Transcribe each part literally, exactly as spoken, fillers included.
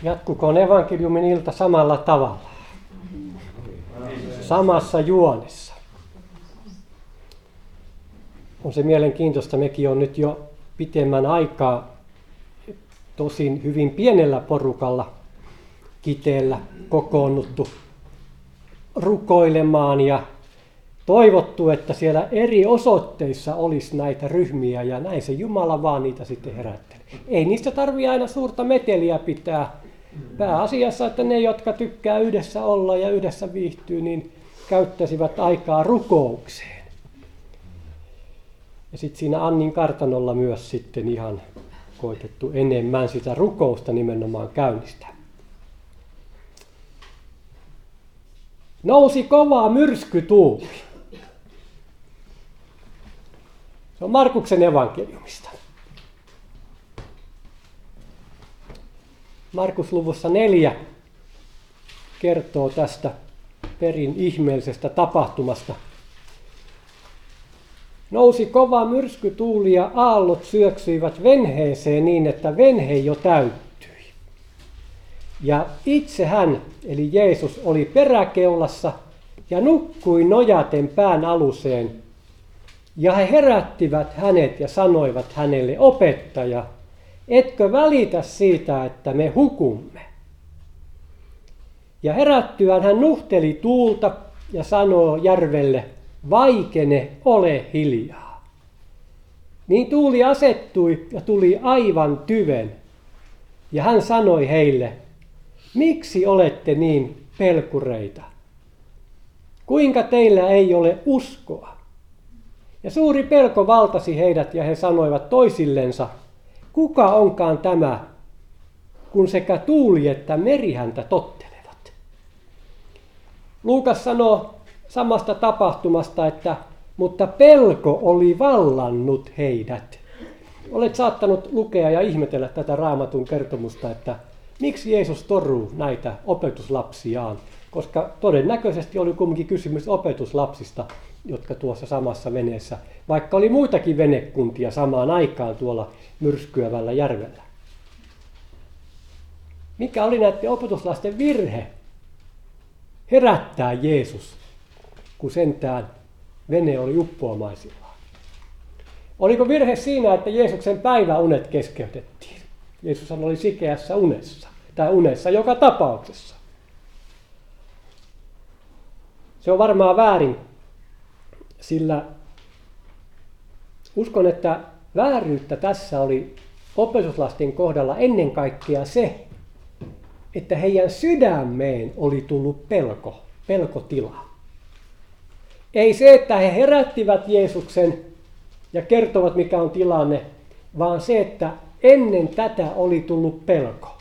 Jatkukoon evankeliumin ilta samalla tavalla, samassa juonessa. On se mielenkiintoista, mekin on nyt jo pitemmän aikaa, tosin hyvin pienellä porukalla Kiteellä kokoonnuttu rukoilemaan ja toivottu, että siellä eri osoitteissa olisi näitä ryhmiä ja näin se Jumala vaan niitä sitten herätteli. Ei niistä tarvitse aina suurta meteliä pitää. Pääasiassa, että ne, jotka tykkää yhdessä olla ja yhdessä viihtyy, niin käyttäisivät aikaa rukoukseen. Ja sitten siinä Annin kartanolla myös sitten ihan koitettu enemmän sitä rukousta nimenomaan käynnistää. Nousi kova myrskytuuli. Se on Markuksen evankeliumista. Markus luvussa neljä kertoo tästä perin ihmeellisestä tapahtumasta. Nousi kova myrskytuuli ja aallot syöksyivät venheeseen niin, että venhe jo täyttyi. Ja itse hän, eli Jeesus, oli peräkeulassa ja nukkui nojaten pään aluseen. Ja he herättivät hänet ja sanoivat hänelle, opettaja, etkö välitä siitä, että me hukumme? Ja herättyään hän nuhteli tuulta ja sanoo järvelle, vaikene, ole hiljaa. Niin tuuli asettui ja tuli aivan tyven. Ja hän sanoi heille, miksi olette niin pelkureita? Kuinka teillä ei ole uskoa? Ja suuri pelko valtasi heidät ja he sanoivat toisillensa, kuka onkaan tämä, kun sekä tuuli että meri häntä tottelevat? Luukas sanoo samasta tapahtumasta, että mutta pelko oli vallannut heidät. Olet saattanut lukea ja ihmetellä tätä Raamatun kertomusta, että miksi Jeesus toruu näitä opetuslapsiaan, koska todennäköisesti oli kumminkin kysymys opetuslapsista, jotka tuossa samassa veneessä, vaikka oli muitakin venekuntia samaan aikaan tuolla myrskyävällä järvellä. Mikä oli näiden opetuslasten virhe? Herättää Jeesus, kun sentään vene oli uppoamaisillaan. Oliko virhe siinä, että Jeesuksen päiväunet keskeytettiin? Jeesus oli sikeässä unessa, tai unessa joka tapauksessa. Se on varmaan väärin, sillä uskon, että vääryyttä tässä oli opetuslasten kohdalla ennen kaikkea se, että heidän sydämeen oli tullut pelko, pelkotila. Ei se, että he herättivät Jeesuksen ja kertovat, mikä on tilanne, vaan se, että ennen tätä oli tullut pelko.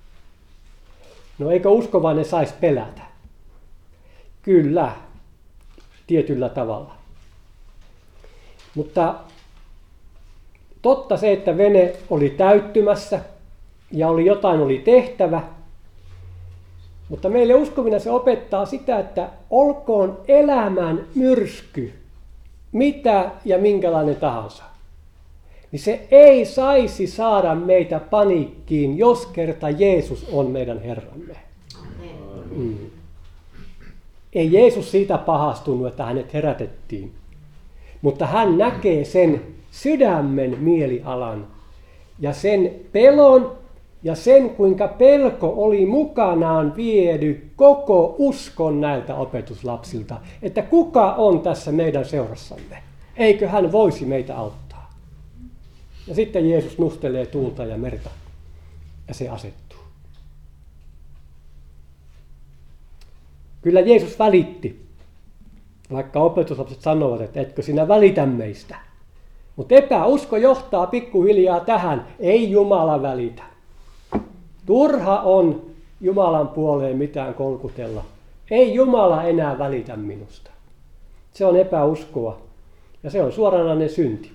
No eikö uskovainen saisi pelätä? Kyllä, tietyllä tavalla. Mutta totta se, että vene oli täyttymässä ja oli jotain oli tehtävä, mutta meille uskovina se opettaa sitä, että olkoon elämän myrsky, mitä ja minkälainen tahansa, niin se ei saisi saada meitä paniikkiin, jos kerta Jeesus on meidän Herramme. Mm. Ei Jeesus siitä pahastunut, että hänet herätettiin, mutta hän näkee sen sydämen mielialan ja sen pelon ja sen, kuinka pelko oli mukanaan viedy koko uskon näiltä opetuslapsilta, että kuka on tässä meidän seurassamme, eikö hän voisi meitä auttaa. Ja sitten Jeesus nuhtelee tuulta ja merta ja se asettuu. Kyllä Jeesus välitti, vaikka opetuslapset sanovat, että etkö sinä välitä meistä. Mutta epäusko johtaa pikkuhiljaa tähän, ei Jumala välitä. Turha on Jumalan puoleen mitään kolkutella. Ei Jumala enää välitä minusta. Se on epäuskoa ja se on suoranainen synti.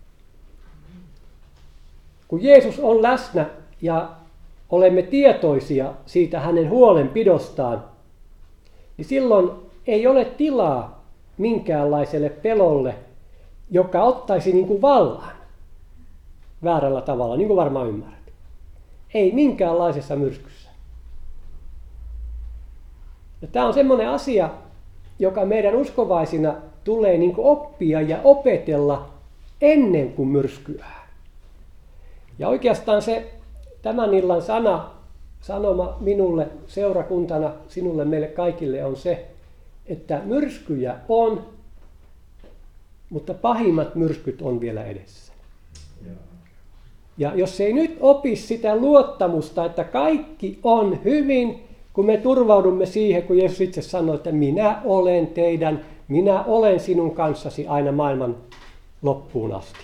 Kun Jeesus on läsnä ja olemme tietoisia siitä hänen huolenpidostaan, niin silloin ei ole tilaa minkäänlaiselle pelolle, joka ottaisi niin kuin vallan väärällä tavalla, niin kuin varmaan ymmärrät. Ei minkäänlaisessa myrskyssä. Ja tämä on semmoinen asia, joka meidän uskovaisina tulee niin kuin oppia ja opetella ennen kuin myrskyää. Ja oikeastaan se tämän illan sana, sanoma minulle seurakuntana, sinulle, meille kaikille on se, että myrskyjä on, mutta pahimmat myrskyt on vielä edessä. Ja jos ei nyt opi sitä luottamusta, että kaikki on hyvin, kun me turvaudumme siihen, kun Jeesus itse sanoi, että minä olen teidän, minä olen sinun kanssasi aina maailman loppuun asti.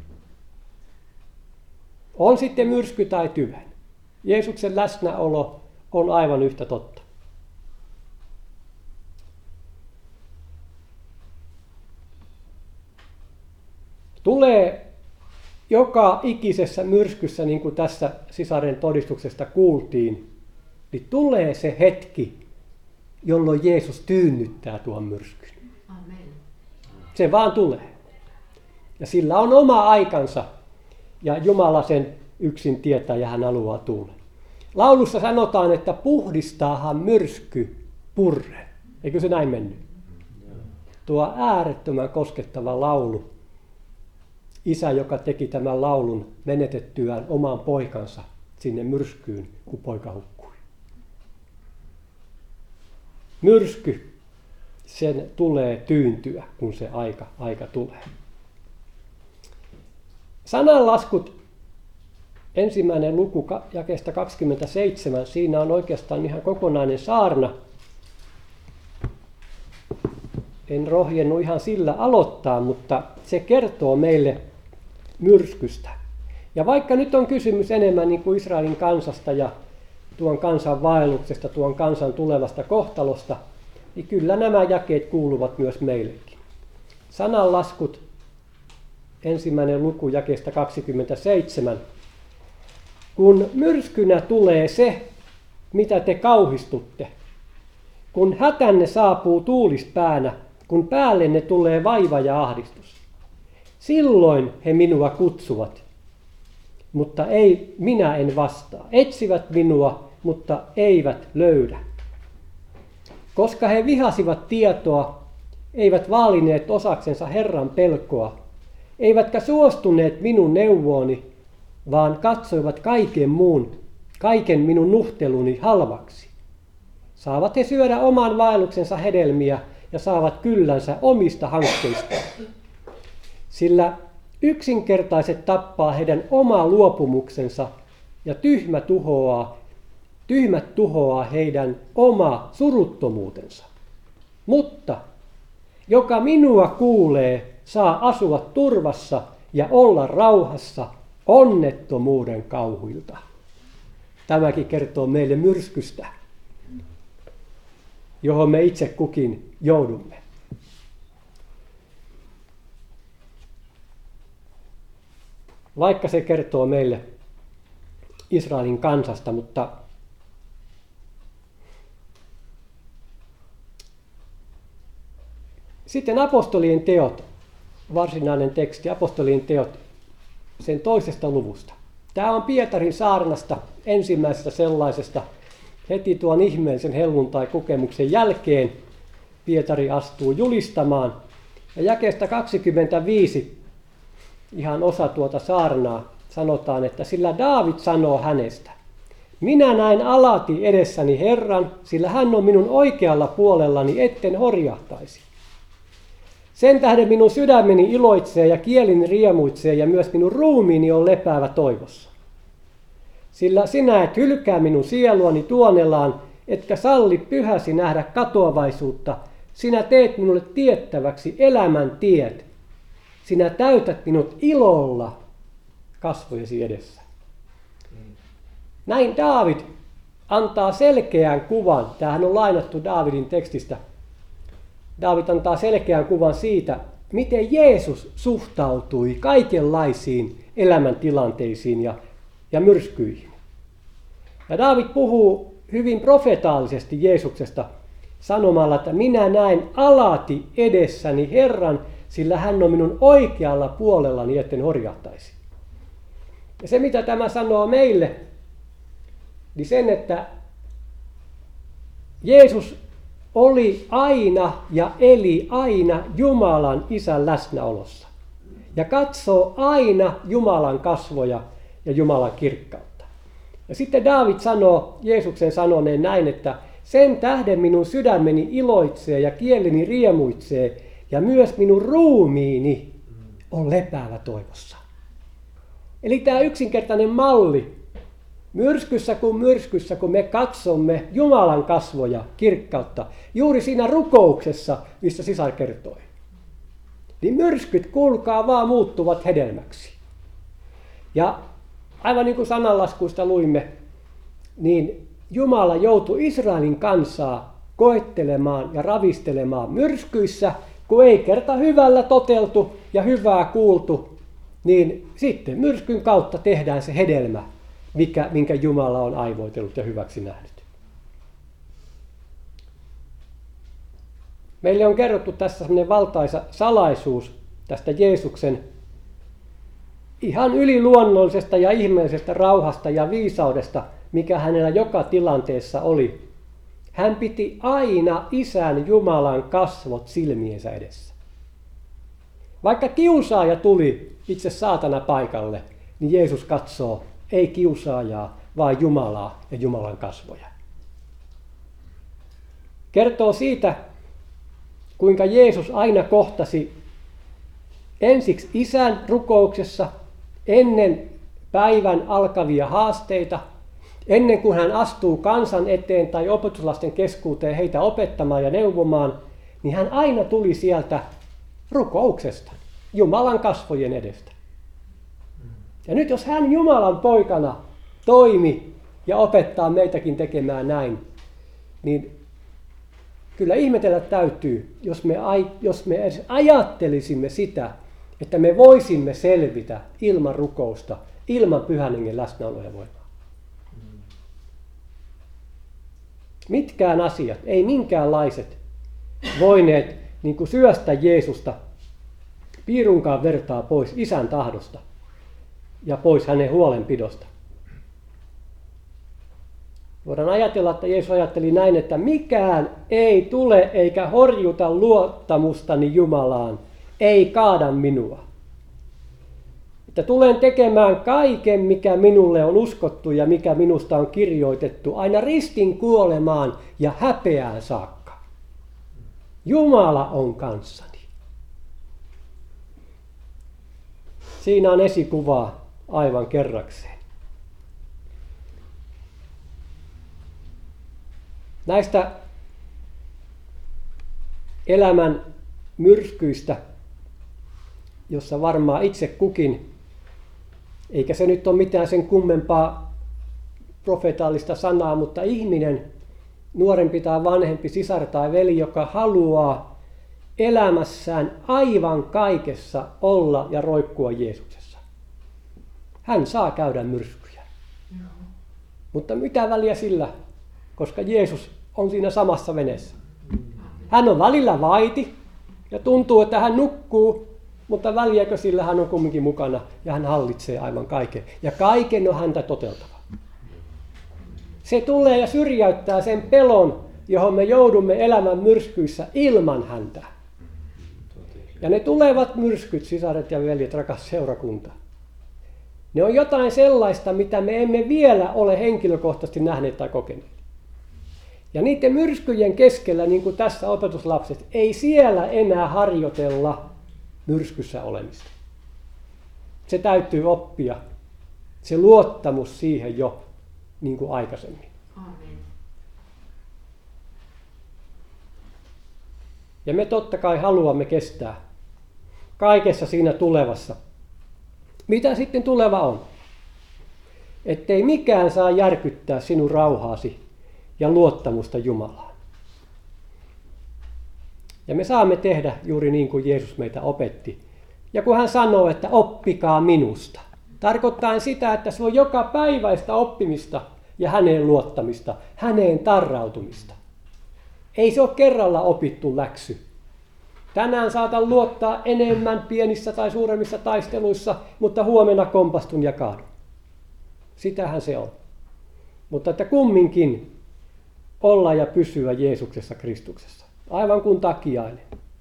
On sitten myrsky tai tyven. Jeesuksen läsnäolo on aivan yhtä totta. Tulee joka ikisessä myrskyssä, niin kuin tässä sisaren todistuksesta kuultiin, niin tulee se hetki, jolloin Jeesus tyynnyttää tuon myrskyn. Amen. Se vaan tulee. Ja sillä on oma aikansa, ja Jumala sen yksin tietää, ja hän haluaa tulla. Laulussa sanotaan, että puhdistaahan myrsky purre. Eikö se näin mennyt? Tuo äärettömän koskettava laulu. Isä, joka teki tämän laulun menetettyään oman poikansa sinne myrskyyn, kun poika hukkui. Myrsky, sen tulee tyyntyä, kun se aika, aika tulee. Sananlaskut, ensimmäinen luku jakeesta kaksikymmentäseitsemän, siinä on oikeastaan ihan kokonainen saarna. En rohjennut ihan sillä aloittaa, mutta se kertoo meille myrskystä. Ja vaikka nyt on kysymys enemmän niin kuin Israelin kansasta ja tuon kansan vaelluksesta, tuon kansan tulevasta kohtalosta, niin kyllä nämä jakeet kuuluvat myös meillekin. Sananlaskut, ensimmäinen luku jakeesta kaksikymmentäseitsemän. Kun myrskynä tulee se, mitä te kauhistutte, kun hätänne saapuu tuulispäänä, kun päällenne tulee vaiva ja ahdistus. Silloin he minua kutsuvat, mutta ei, minä en vastaa. Etsivät minua, mutta eivät löydä. Koska he vihasivat tietoa, eivät vaalineet osaksensa Herran pelkoa, eivätkä suostuneet minun neuvooni, vaan katsoivat kaiken muun, kaiken minun nuhteluni halvaksi. Saavat he syödä oman vaelluksensa hedelmiä ja saavat kyllänsä omista hankkeistaan. Sillä yksinkertaiset tappaa heidän oma luopumuksensa ja tyhmä tuhoaa, tyhmät tuhoaa heidän oma suruttomuutensa. Mutta joka minua kuulee, saa asua turvassa ja olla rauhassa onnettomuuden kauhuilta. Tämäkin kertoo meille myrskystä, johon me itse kukin joudumme. Vaikka se kertoo meille Israelin kansasta, mutta sitten apostolien teot, varsinainen teksti, apostolien teot sen toisesta luvusta. Tämä on Pietarin saarnasta, ensimmäisestä sellaisesta, heti tuon ihmeellisen helluntai-kokemuksen jälkeen Pietari astuu julistamaan. Ja jakeesta kaksikymmentäviisi, ihan osa tuota saarnaa, sanotaan, että sillä Daavid sanoo hänestä. Minä näin alati edessäni Herran, sillä hän on minun oikealla puolellani, etten horjahtaisi. Sen tähden minun sydämeni iloitsee ja kielini riemuitsee ja myös minun ruumiini on lepäävä toivossa. Sillä sinä et hylkää minun sieluani tuonellaan, etkä salli pyhäsi nähdä katoavaisuutta. Sinä teet minulle tiettäväksi elämän tiet. Sinä täytät minut ilolla kasvojesi edessä. Näin Daavid antaa selkeän kuvan. Tämähän on lainattu Daavidin tekstistä. Daavid antaa selkeän kuvan siitä, miten Jeesus suhtautui kaikenlaisiin elämäntilanteisiin ja, ja myrskyihin. Ja Daavid puhuu hyvin profetaalisesti Jeesuksesta sanomalla, että minä näen alati edessäni Herran, sillä hän on minun oikealla puolellani, etten horjahtaisi. Ja se, mitä tämä sanoo meille, niin sen, että Jeesus oli aina ja eli aina Jumalan Isän läsnäolossa. Ja katsoo aina Jumalan kasvoja ja Jumalan kirkkautta. Ja sitten Daavid sanoo, Jeesuksen sanoneen näin, että sen tähden minun sydämeni iloitsee ja kieleni riemuitsee ja myös minun ruumiini on lepäävä toivossa. Eli tämä yksinkertainen malli, myrskyssä kuin myrskyssä, kun me katsomme Jumalan kasvoja, kirkkautta, juuri siinä rukouksessa, missä sisar kertoi, niin myrskyt, kuulkaa vaan, muuttuvat hedelmäksi. Ja aivan niin kuin sananlaskuista luimme, niin Jumala joutui Israelin kansaa koettelemaan ja ravistelemaan myrskyissä, kun ei kerta hyvällä toteltu ja hyvää kuultu, niin sitten myrskyn kautta tehdään se hedelmä, mikä, minkä Jumala on aivoitellut ja hyväksi nähnyt. Meille on kerrottu tässä sellainen valtaisa salaisuus tästä Jeesuksen ihan yliluonnollisesta ja ihmeellisestä rauhasta ja viisaudesta, mikä hänellä joka tilanteessa oli. Hän piti aina Isän Jumalan kasvot silmiensä edessä. Vaikka kiusaaja tuli itse saatana paikalle, niin Jeesus katsoo ei kiusaajaa, vaan Jumalaa ja Jumalan kasvoja. Kertoo siitä, kuinka Jeesus aina kohtasi ensiksi Isän rukouksessa ennen päivän alkavia haasteita, ennen kuin hän astuu kansan eteen tai opetuslasten keskuuteen heitä opettamaan ja neuvomaan, niin hän aina tuli sieltä rukouksesta, Jumalan kasvojen edestä. Ja nyt jos hän Jumalan poikana toimi ja opettaa meitäkin tekemään näin, niin kyllä ihmetellä täytyy, jos me, jos me edes ajattelisimme sitä, että me voisimme selvitä ilman rukousta, ilman Pyhän Hengen läsnäoloa ja voimaa. Mitkään asiat, ei minkäänlaiset, voineet niin kuin syöstä Jeesusta piirunkaan vertaa pois Isän tahdosta ja pois hänen huolenpidosta. Voidaan ajatella, että Jeesus ajatteli näin, että mikään ei tule eikä horjuta luottamustani Jumalaan, ei kaada minua. Että tulen tekemään kaiken, mikä minulle on uskottu ja mikä minusta on kirjoitettu, aina ristin kuolemaan ja häpeään saakka. Jumala on kanssani. Siinä on esikuvaa aivan kerrakseen. Näistä elämän myrskyistä, jossa varmaan itse kukin, eikä se nyt ole mitään sen kummempaa profetaalista sanaa, mutta ihminen, nuorempi tai vanhempi, sisar tai veli, joka haluaa elämässään aivan kaikessa olla ja roikkua Jeesuksessa. Hän saa käydä myrskyjä. No. Mutta mitä väliä sillä, koska Jeesus on siinä samassa veneessä. Hän on välillä vaiti ja tuntuu, että hän nukkuu, mutta väliäkö sillä hän on kumminkin mukana ja hän hallitsee aivan kaiken. Ja kaiken on häntä toteltava. Se tulee ja syrjäyttää sen pelon, johon me joudumme elämän myrskyissä ilman häntä. Ja ne tulevat myrskyt, sisaret ja veljet, rakas seurakunta. Ne on jotain sellaista, mitä me emme vielä ole henkilökohtaisesti nähneet tai kokeneet. Ja niiden myrskyjen keskellä, niin kuin tässä opetuslapset, ei siellä enää harjoitella myrskyssä olemista. Se täytyy oppia. Se luottamus siihen jo niin kuin aikaisemmin. Amen. Ja me totta kai haluamme kestää kaikessa siinä tulevassa. Mitä sitten tuleva on? Ettei mikään saa järkyttää sinun rauhaasi ja luottamusta Jumalaan. Ja me saamme tehdä juuri niin kuin Jeesus meitä opetti. Ja kun hän sanoo, että oppikaa minusta, tarkoittaa sitä, että se on joka päiväistä oppimista ja häneen luottamista, häneen tarrautumista. Ei se ole kerralla opittu läksy. Tänään saatan luottaa enemmän pienissä tai suuremmissa taisteluissa, mutta huomenna kompastun ja kaadun. Sitähän se on. Mutta että kumminkin olla ja pysyä Jeesuksessa Kristuksessa. Aivan kuin takiainen.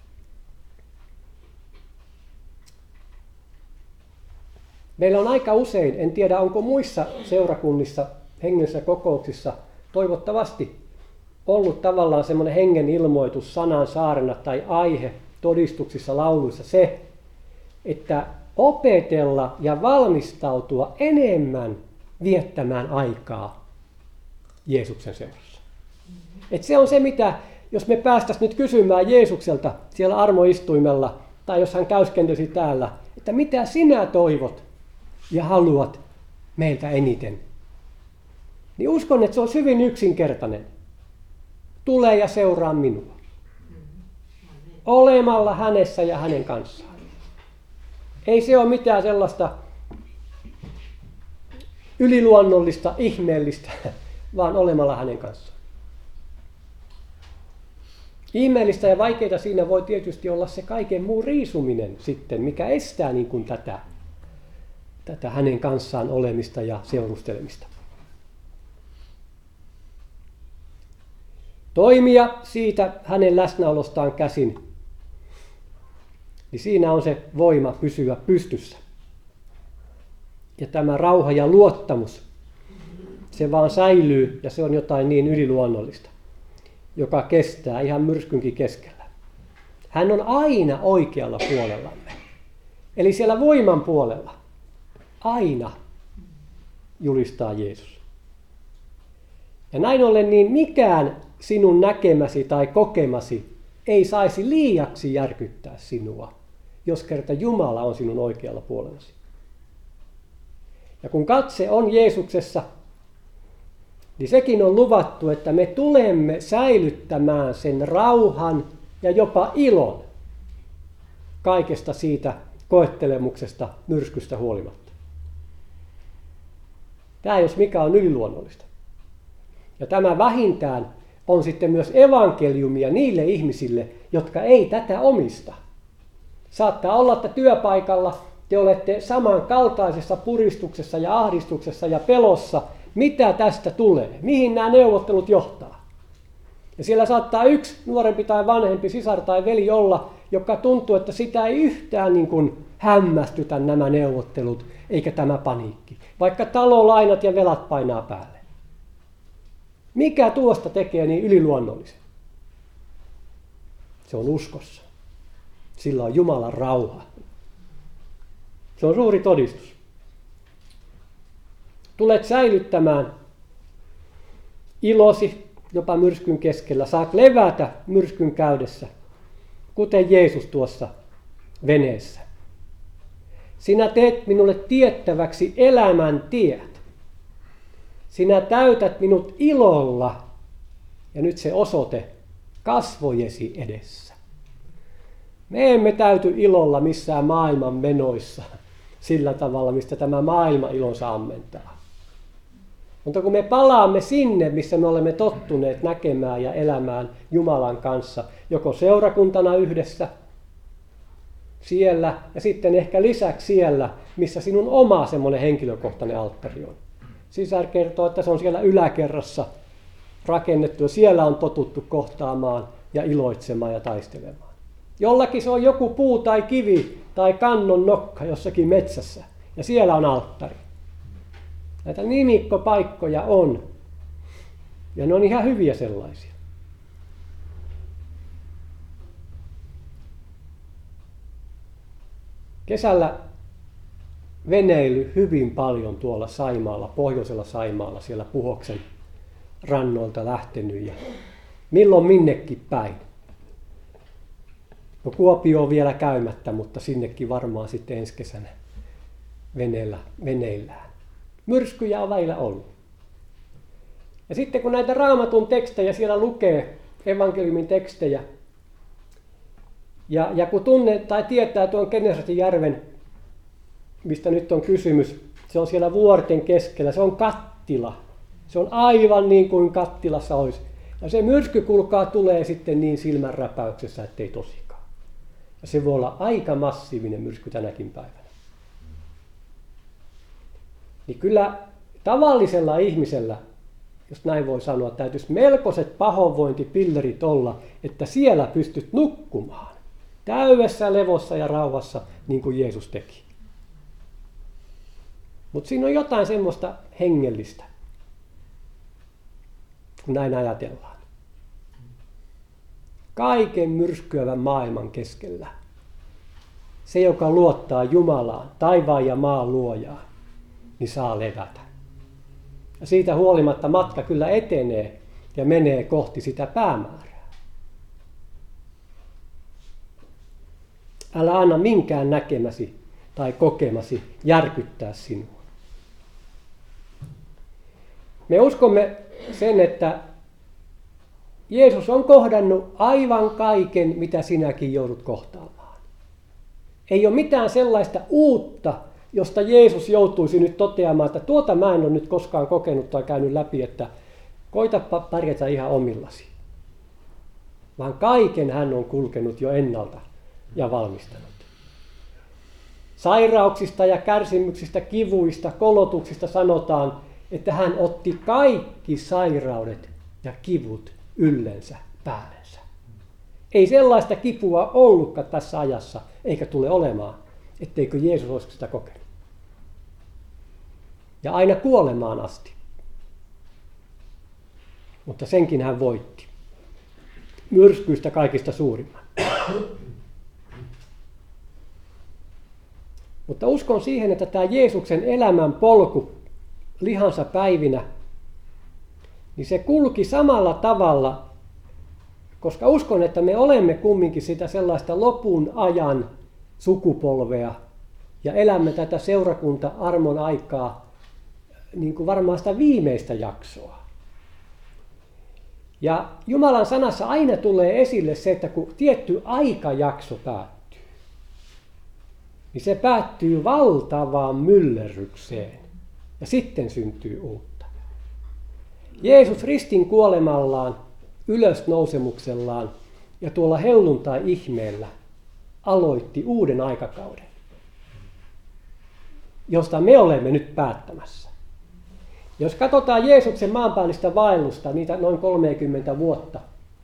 Meillä on aika usein, en tiedä onko muissa seurakunnissa, hengellisissä kokouksissa, toivottavasti ollut tavallaan semmoinen hengen ilmoitus, sanan saarna tai aihe todistuksissa, lauluissa se, että opetella ja valmistautua enemmän viettämään aikaa Jeesuksen seurassa. Et se on se, mitä, jos me päästäisiin nyt kysymään Jeesukselta siellä armoistuimella, tai jos hän käyskentelisi täällä, että mitä sinä toivot ja haluat meiltä eniten, niin uskon, että se on hyvin yksinkertainen. Tule ja seuraa minua. Olemalla hänessä ja hänen kanssaan. Ei se ole mitään sellaista yliluonnollista, ihmeellistä, vaan olemalla hänen kanssaan. Ihmeellistä ja vaikeita siinä voi tietysti olla se kaiken muun riisuminen sitten, mikä estää niin kuin tätä, tätä hänen kanssaan olemista ja seurustelemista. Toimia siitä hänen läsnäolostaan käsin, niin siinä on se voima pysyä pystyssä. Ja tämä rauha ja luottamus, se vaan säilyy ja se on jotain niin yliluonnollista, joka kestää ihan myrskynkin keskellä. Hän on aina oikealla puolellamme. Eli siellä voiman puolella aina julistaa Jeesus. Ja näin ollen niin mikään sinun näkemäsi tai kokemasi ei saisi liiaksi järkyttää sinua, jos kerta Jumala on sinun oikealla puolellasi. Ja kun katse on Jeesuksessa, niin sekin on luvattu, että me tulemme säilyttämään sen rauhan ja jopa ilon kaikesta siitä koettelemuksesta, myrskystä huolimatta. Tämä jos mikä on yliluonnollista. Ja tämä vähintään on sitten myös evankeliumia niille ihmisille, jotka ei tätä omista. Saattaa olla, että työpaikalla te olette samankaltaisessa puristuksessa ja ahdistuksessa ja pelossa, mitä tästä tulee, mihin nämä neuvottelut johtaa. Ja siellä saattaa yksi nuorempi tai vanhempi sisar tai veli olla, joka tuntuu, että sitä ei yhtään niin kuin hämmästytä nämä neuvottelut, eikä tämä paniikki. Vaikka talolainat ja velat painaa päälle. Mikä tuosta tekee niin yliluonnollisen? Se on uskossa. Sillä on Jumalan rauha. Se on suuri todistus. Tulet säilyttämään ilosi jopa myrskyn keskellä. Saat levätä myrskyn käydessä, kuten Jeesus tuossa veneessä. Sinä teet minulle tiettäväksi elämän tiet. Sinä täytät minut ilolla, ja nyt se osoite kasvojesi edessä. Me emme täyty ilolla missään maailman menoissa sillä tavalla, mistä tämä maailma ilonsa ammentaa. Mutta kun me palaamme sinne, missä me olemme tottuneet näkemään ja elämään Jumalan kanssa, joko seurakuntana yhdessä, siellä ja sitten ehkä lisäksi siellä, missä sinun oma semmoinen henkilökohtainen alttari on. Sisar kertoo, että se on siellä yläkerrassa rakennettu ja siellä on totuttu kohtaamaan ja iloitsemaan ja taistelemaan. Jollakin se on joku puu tai kivi tai kannon nokka jossakin metsässä ja siellä on alttari. Näitä nimikkopaikkoja on ja ne on ihan hyviä sellaisia. Kesällä veneily hyvin paljon tuolla Saimaalla, pohjoisella Saimaalla, siellä Puhoksen rannoilta lähtenyt ja milloin minnekin päin. No Kuopio on vielä käymättä, mutta sinnekin varmaan sitten ensi kesänä veneellä, veneillään. Myrskyjä on välillä ollut. Ja sitten kun näitä Raamatun tekstejä siellä lukee, evankeliumin tekstejä, ja, ja kun tunne tai tietää tuon Genesaretin järven, mistä nyt on kysymys, se on siellä vuorten keskellä, se on kattila. Se on aivan niin kuin kattilassa olisi. Ja se myrsky kulkaa tulee sitten niin silmänräpäyksessä, ettei tosikaan. Ja se voi olla aika massiivinen myrsky tänäkin päivänä. Niin kyllä tavallisella ihmisellä, jos näin voi sanoa, täytyisi melkoiset pahoinvointipillerit olla, että siellä pystyt nukkumaan täydessä levossa ja rauhassa, niin kuin Jeesus teki. Mutta siinä on jotain semmoista hengellistä, kun näin ajatellaan. Kaiken myrskyävän maailman keskellä. Se, joka luottaa Jumalaan, taivaan ja maan luojaan, niin saa levätä. Ja siitä huolimatta matka kyllä etenee ja menee kohti sitä päämäärää. Älä anna minkään näkemäsi tai kokemasi järkyttää sinua. Me uskomme sen, että Jeesus on kohdannut aivan kaiken, mitä sinäkin joudut kohtaamaan. Ei ole mitään sellaista uutta, josta Jeesus joutuisi nyt toteamaan, että tuota mä en ole nyt koskaan kokenut tai käynyt läpi, että koitapa pärjätä ihan omillasi. Vaan kaiken hän on kulkenut jo ennalta ja valmistanut. Sairauksista ja kärsimyksistä, kivuista, kolotuksista sanotaan, että hän otti kaikki sairaudet ja kivut yllensä päällensä. Ei sellaista kipua ollutkaan tässä ajassa, eikä tule olemaan, etteikö Jeesus olisi sitä kokenut. Ja aina kuolemaan asti. Mutta senkin hän voitti. Myrskyistä kaikista suurimman. Mutta uskon siihen, että tämä Jeesuksen elämän polku lihansa päivinä, niin se kulki samalla tavalla, koska uskon, että me olemme kumminkin sitä sellaista lopun ajan sukupolvea ja elämme tätä seurakunta-armon aikaa niin kuin varmaan sitä viimeistä jaksoa. Ja Jumalan sanassa aina tulee esille se, että kun tietty aikajakso päättyy, niin se päättyy valtavaan myllerrykseen ja sitten syntyy uutta. Jeesus ristin kuolemallaan, ylösnousemuksellaan ja tuolla helluntai-ihmeellä aloitti uuden aikakauden, josta me olemme nyt päättämässä. Jos katsotaan Jeesuksen maanpäällistä vaellusta, niitä noin kolmekymmentä vuotta,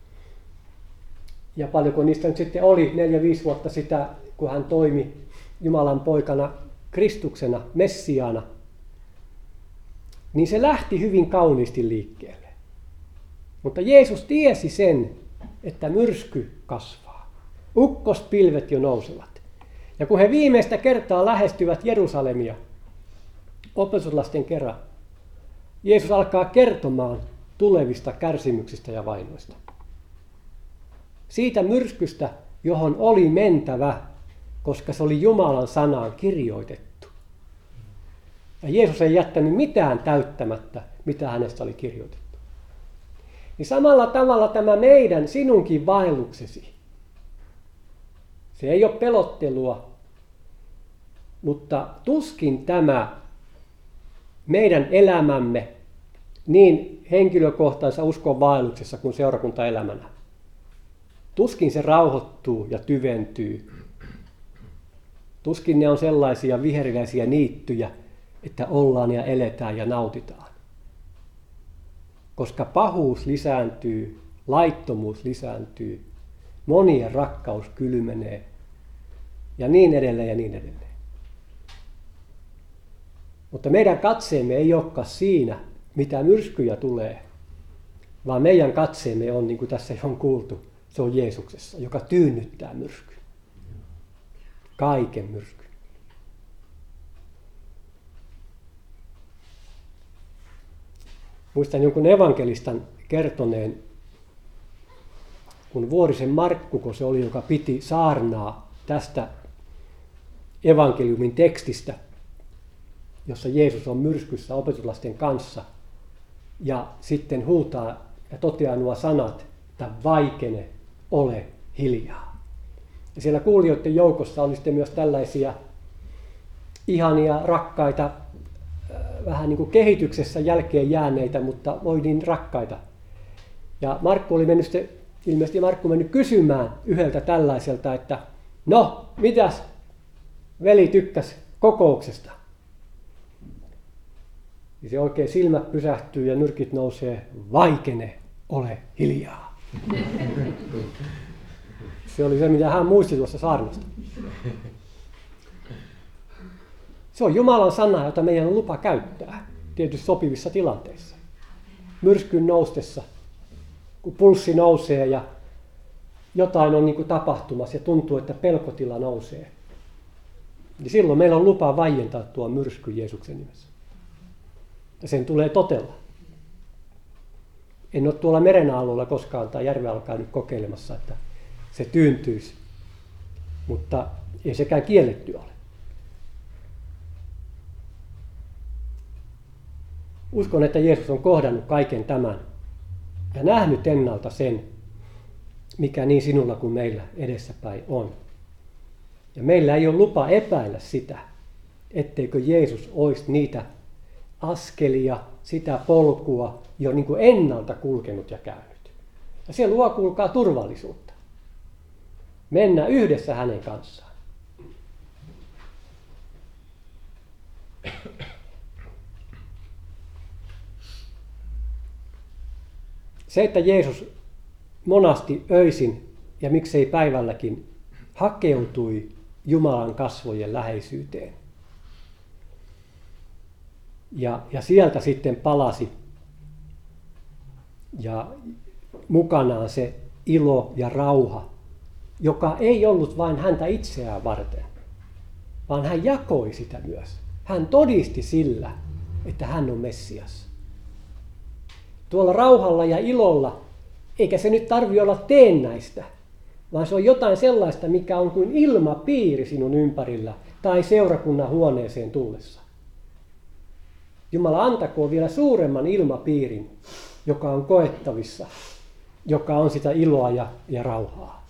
ja paljonko niistä nyt sitten oli, neljä viisi vuotta sitä, kun hän toimi Jumalan poikana, Kristuksena, Messiaana, niin se lähti hyvin kauniisti liikkeelle. Mutta Jeesus tiesi sen, että myrsky kasvaa. Ukkospilvet jo nousevat. Ja kun he viimeistä kertaa lähestyvät Jerusalemia opetuslasten kerran, Jeesus alkaa kertomaan tulevista kärsimyksistä ja vainoista. Siitä myrskystä, johon oli mentävä, koska se oli Jumalan sanaan kirjoitettu. Ja Jeesus ei jättänyt mitään täyttämättä, mitä hänestä oli kirjoitettu. Niin samalla tavalla tämä meidän, sinunkin vaelluksesi. Se ei ole pelottelua, mutta tuskin tämä meidän elämämme niin henkilökohtaisessa uskon vaelluksessa kuin seurakuntaelämänä. Tuskin se rauhoittuu ja tyventyy. Tuskin ne on sellaisia viheriläisiä niittyjä, että ollaan ja eletään ja nautitaan. Koska pahuus lisääntyy, laittomuus lisääntyy, monien rakkaus kylmenee ja niin edelleen ja niin edelleen. Mutta meidän katseemme ei olekaan siinä, mitä myrskyjä tulee, vaan meidän katseemme on, niin kuin tässä on kuultu, se on Jeesuksessa, joka tyynnyttää myrskyn. Kaiken myrskyn. Muistan jonkun evankelistan kertoneen, kun Vuorisen Markku, kun se oli, joka piti saarnaa tästä evankeliumin tekstistä, jossa Jeesus on myrskyssä opetuslasten kanssa, ja sitten huutaa ja toteaa nuo sanat, että vaikene, ole hiljaa. Ja siellä kuulijoiden joukossa oli sitten myös tällaisia ihania, rakkaita, vähän niin kuin kehityksessä jälkeen jääneitä, mutta voi niin rakkaita. Ja Markku oli mennyt sitten, ilmeisesti Markku mennyt kysymään yhdeltä tällaiselta, että no, mitäs veli tykkäsi kokouksesta? niin se oikein silmät pysähtyy ja nyrkit nousee, vaikene, ole hiljaa. Se oli se, mitä hän muisti tuossa saarnasta. Se on Jumalan sana, jota meidän on lupa käyttää tietysti sopivissa tilanteissa. Myrskyn noustessa, kun pulssi nousee ja jotain on niin kuin tapahtumassa ja tuntuu, että pelkotila nousee. Niin silloin meillä on lupa vaientaa tuo myrsky Jeesuksen nimessä. Ja sen tulee totella. En ole tuolla meren alueella koskaan tai järven alla käynyt kokeilemassa, että se tyyntyisi. Mutta ei sekään kielletty ole. Uskon, että Jeesus on kohdannut kaiken tämän ja nähnyt ennalta sen, mikä niin sinulla kuin meillä edessäpäin on. Ja meillä ei ole lupa epäillä sitä, etteikö Jeesus olisi niitä askelia, sitä polkua jo niin kuin ennalta kulkenut ja käynyt. Ja se luo, kuulkaa, turvallisuutta. Mennä yhdessä hänen kanssaan. Se, että Jeesus monasti öisin ja miksei päivälläkin hakeutui Jumalan kasvojen läheisyyteen. Ja, ja sieltä sitten palasi ja mukanaan se ilo ja rauha, joka ei ollut vain häntä itseään varten, vaan hän jakoi sitä myös. Hän todisti sillä, että hän on Messias. Tuolla rauhalla ja ilolla, eikä se nyt tarvitse olla teennäistä, vaan se on jotain sellaista, mikä on kuin ilmapiiri sinun ympärillä tai seurakunnan huoneeseen tullessa. Jumala antakoon vielä suuremman ilmapiirin, joka on koettavissa, joka on sitä iloa ja, ja rauhaa.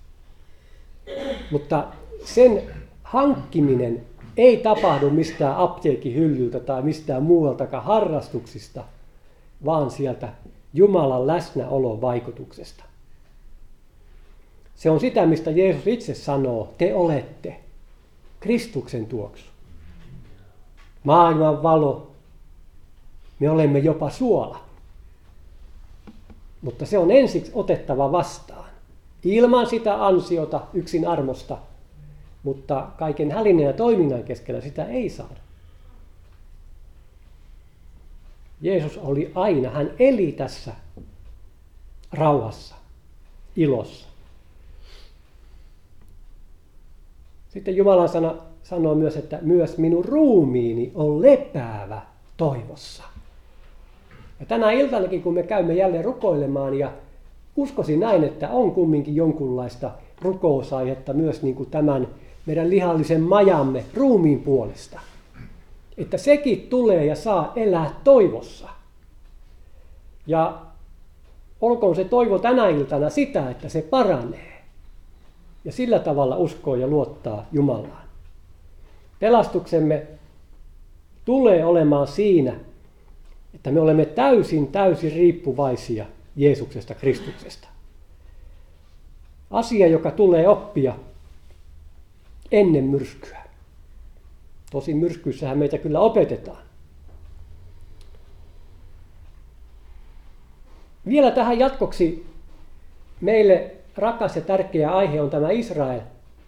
Mutta sen hankkiminen ei tapahdu mistään apteekin hyllyltä tai mistään muualtakaan harrastuksista, vaan sieltä Jumalan läsnäolon vaikutuksesta. Se on sitä, mistä Jeesus itse sanoo, te olette Kristuksen tuoksu. Maailman valo, me olemme jopa suola. Mutta se on ensiksi otettava vastaan. Ilman sitä ansiota yksin armosta, mutta kaiken hälinän ja toiminnan keskellä sitä ei saada. Jeesus oli aina, hän eli tässä rauhassa, ilossa. Sitten Jumalan sana sanoo myös, että myös minun ruumiini on lepäävä toivossa. Ja tänä iltanakin, kun me käymme jälleen rukoilemaan, ja uskoisin näin, että on kumminkin jonkunlaista rukousaihetta myös niin kuin tämän meidän lihallisen majamme ruumiin puolesta. Että sekin tulee ja saa elää toivossa. Ja olkoon se toivo tänä iltana sitä, että se paranee. Ja sillä tavalla uskoo ja luottaa Jumalaan. Pelastuksemme tulee olemaan siinä, että me olemme täysin, täysin riippuvaisia Jeesuksesta, Kristuksesta. Asia, joka tulee oppia ennen myrskyä. Tosin myrskyissähän meitä kyllä opetetaan. Vielä tähän jatkoksi meille rakas ja tärkeä aihe on tämä Israel.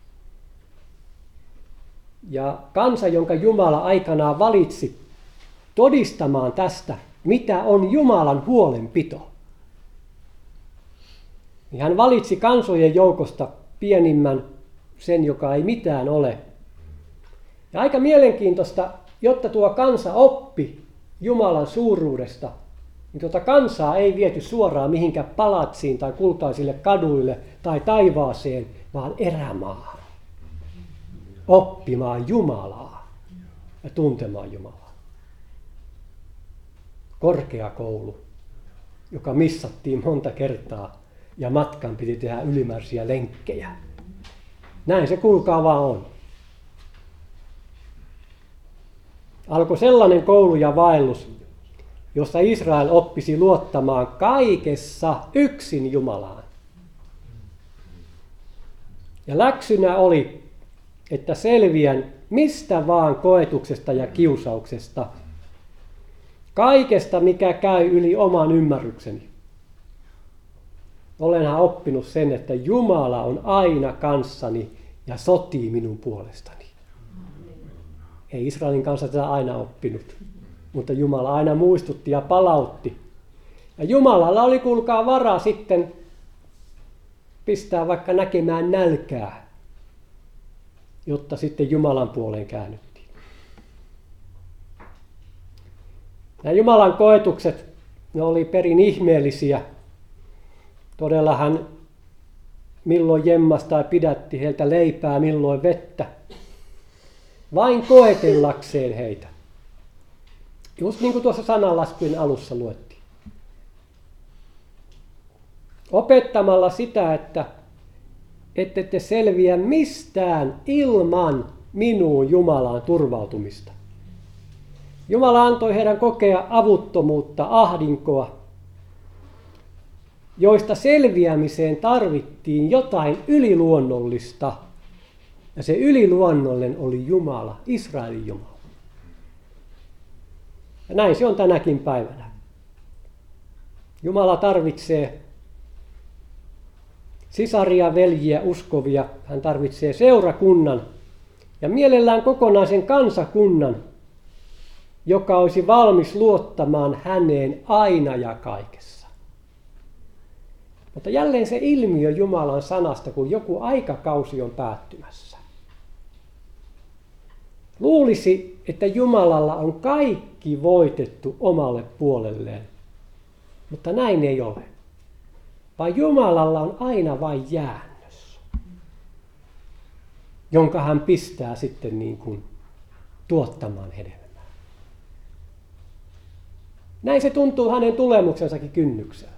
Ja kansa, jonka Jumala aikanaan valitsi todistamaan tästä, mitä on Jumalan huolenpito. Niin hän valitsi kansojen joukosta pienimmän, sen joka ei mitään ole. Ja aika mielenkiintoista, jotta tuo kansa oppi Jumalan suuruudesta, niin tuota kansaa ei viety suoraan mihinkään palatsiin tai kultaisille kaduille tai taivaaseen, vaan erämaahan. Oppimaan Jumalaa ja tuntemaan Jumalaa. Korkeakoulu, joka missattiin monta kertaa ja matkan piti tehdä ylimääräisiä lenkkejä. Näin se kuulkaa vaan on. Alkoi sellainen koulu ja vaellus, jossa Israel oppisi luottamaan kaikessa yksin Jumalaan. Ja läksynä oli, että selviän mistä vaan koetuksesta ja kiusauksesta, kaikesta, mikä käy yli oman ymmärrykseni. Olenhan oppinut sen, että Jumala on aina kanssani ja sotii minun puolestani. Ei Israelin kanssa tätä aina oppinut, mutta Jumala aina muistutti ja palautti. Ja Jumalalla oli, kuulkaa, varaa sitten pistää vaikka näkemään nälkää, jotta sitten Jumalan puoleen käännyttiin. Nämä Jumalan koetukset, ne oli perin ihmeellisiä. Todella hän milloin jemmasi tai pidätti heiltä leipää, milloin vettä. Vain koetellakseen heitä. Just niin kuin tuossa sananlaskujen alussa luettiin. Opettamalla sitä, että ette te selviä mistään ilman minuun Jumalaan turvautumista. Jumala antoi heidän kokea avuttomuutta, ahdinkoa, joista selviämiseen tarvittiin jotain yliluonnollista. Ja se yliluonnollinen oli Jumala, Israelin Jumala. Ja näin se on tänäkin päivänä. Jumala tarvitsee sisaria, veljiä, uskovia. Hän tarvitsee seurakunnan ja mielellään kokonaisen kansakunnan, joka olisi valmis luottamaan häneen aina ja kaikessa. Mutta jälleen se ilmiö Jumalan sanasta, kun joku aikakausi on päättymässä. Luulisi, että Jumalalla on kaikki voitettu omalle puolelleen, mutta näin ei ole. Vaan Jumalalla on aina vain jäännös, jonka hän pistää sitten niin kuin tuottamaan hedelmää. Näin se tuntuu hänen tulemuksensakin kynnyksellä.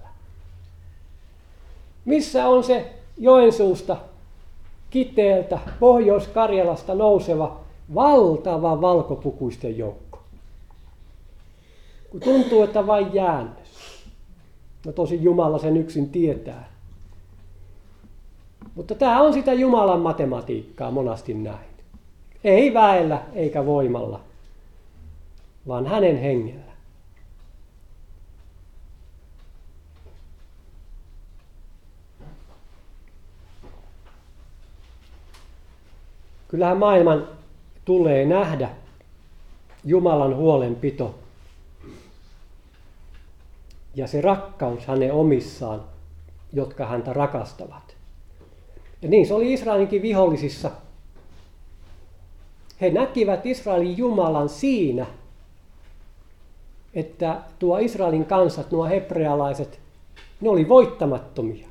Missä on se Joensuusta, Kiteeltä, Pohjois-Karjalasta nouseva valtava valkopukuisten joukko? Kun tuntuu, että vain jäännös. No tosin Jumala sen yksin tietää. Mutta tämä on sitä Jumalan matematiikkaa monasti näin. Ei väellä eikä voimalla, vaan hänen hengellä. Kyllähän maailman tulee nähdä Jumalan huolenpito ja se rakkaus hänen omissaan, jotka häntä rakastavat. Ja niin se oli Israelinkin vihollisissa. He näkivät Israelin Jumalan siinä, että tuo Israelin kansat, nuo hebrealaiset, ne oli voittamattomia.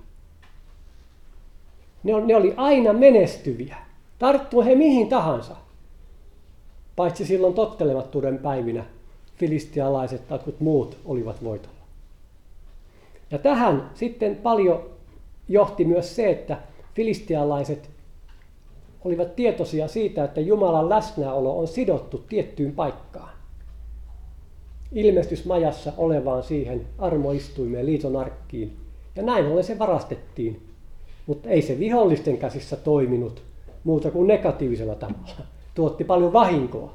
Ne, ne oli aina menestyviä. Tarttuu he mihin tahansa, paitsi silloin tottelemattomuuden päivinä filistialaiset tai muut olivat voitolla. Ja tähän sitten paljon johti myös se, että filistialaiset olivat tietoisia siitä, että Jumalan läsnäolo on sidottu tiettyyn paikkaan. Ilmestysmajassa olevaan siihen armoistuimeen, liiton arkkiin. Ja näin ollen se varastettiin, mutta ei se vihollisten käsissä toiminut muuta kuin negatiivisella tavalla. Tuotti paljon vahinkoa.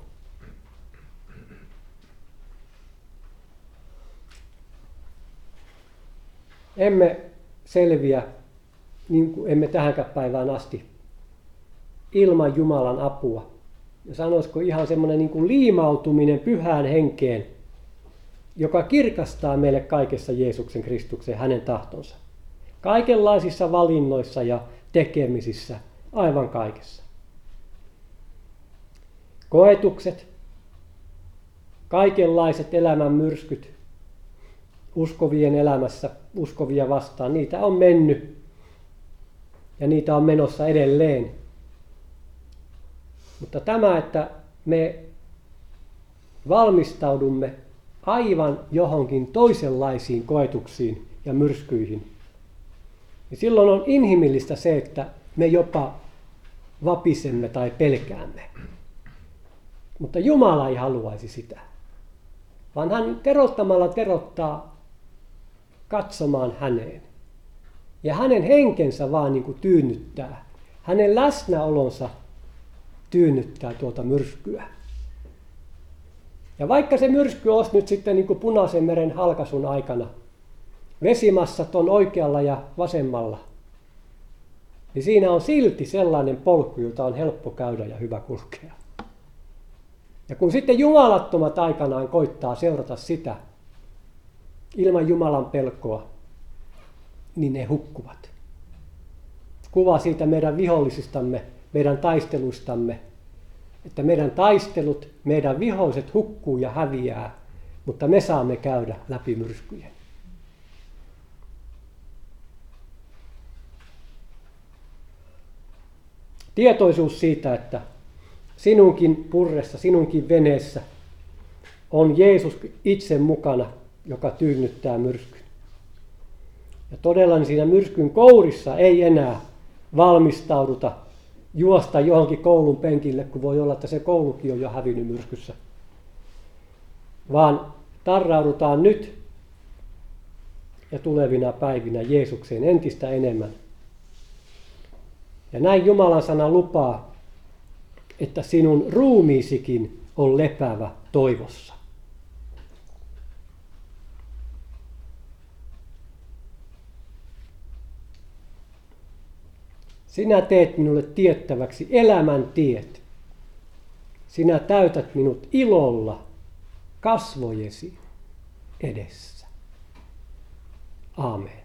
Emme selviä, niin kuin emme tähänkään päivään asti, ilman Jumalan apua. Ja sanoisiko ihan semmoinen niin kuin liimautuminen pyhään henkeen, joka kirkastaa meille kaikessa Jeesuksen Kristuksen hänen tahtonsa. Kaikenlaisissa valinnoissa ja tekemisissä, aivan kaikessa. Koetukset, kaikenlaiset elämän myrskyt, uskovien elämässä, uskovia vastaan, niitä on mennyt ja niitä on menossa edelleen. Mutta tämä, että me valmistaudumme aivan johonkin toisenlaisiin koetuksiin ja myrskyihin, niin silloin on inhimillistä se, että me jopa vapisemme tai pelkäämme. Mutta Jumala ei haluaisi sitä, vaan hän terottamalla terottaa katsomaan häneen. Ja hänen henkensä vaan niin kuin tyynnyttää. Hänen läsnäolonsa tyynnyttää tuota myrskyä. Ja vaikka se myrsky olisi nyt sitten niin kuin Punaisen meren halkaisun aikana, vesimassat on oikealla ja vasemmalla, niin siinä on silti sellainen polku, jota on helppo käydä ja hyvä kulkea. Ja kun sitten jumalattomat aikanaan koittaa seurata sitä ilman Jumalan pelkoa, niin ne hukkuvat. Kuva siitä meidän vihollisistamme, meidän taisteluistamme, että meidän taistelut, meidän viholliset hukkuu ja häviää, mutta me saamme käydä läpi myrskyjen. Tietoisuus siitä, että sinunkin purressa, sinunkin veneessä on Jeesus itse mukana, joka tyynnyttää myrskyn. Ja todella niin siinä myrskyn kourissa ei enää valmistauduta juosta johonkin koulun penkille, kun voi olla, että se koulukin on jo hävinnyt myrskyssä. Vaan tarraudutaan nyt ja tulevina päivinä Jeesukseen entistä enemmän. Ja näin Jumalan sana lupaa, että sinun ruumiisikin on lepäävä toivossa. Sinä teet minulle tiettäväksi elämän tiet. Sinä täytät minut ilolla kasvojesi edessä. Aamen.